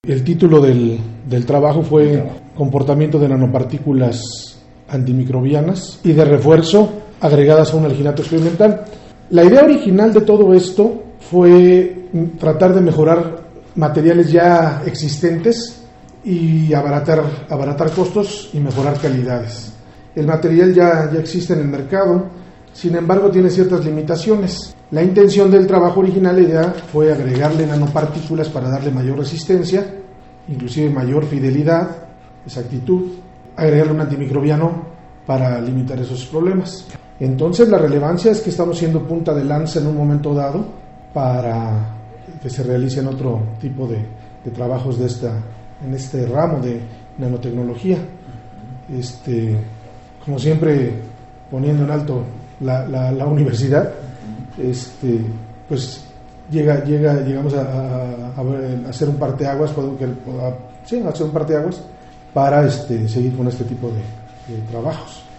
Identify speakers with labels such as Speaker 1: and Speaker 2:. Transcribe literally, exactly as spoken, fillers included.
Speaker 1: El título del, del trabajo fue Comportamiento de nanopartículas antimicrobianas y de refuerzo agregadas a un alginato experimental. La idea original de todo esto fue tratar de mejorar materiales ya existentes y abaratar, abaratar costos y mejorar calidades. El material ya, ya existe en el mercado, sin embargo tiene ciertas limitaciones. La intención del trabajo original, la idea, fue agregarle nanopartículas para darle mayor resistencia, inclusive mayor fidelidad, exactitud, agregarle un antimicrobiano para limitar esos problemas. Entonces la relevancia es que estamos siendo punta de lanza en un momento dado para que se realicen otro tipo de, de trabajos de esta, en este ramo de nanotecnología. Este, como siempre, poniendo en alto la, la, la universidad, este, pues llega, llega, llegamos a, a, a hacer un parteaguas, a, sí, a hacer un parteaguas para este, seguir con este tipo de, de trabajos.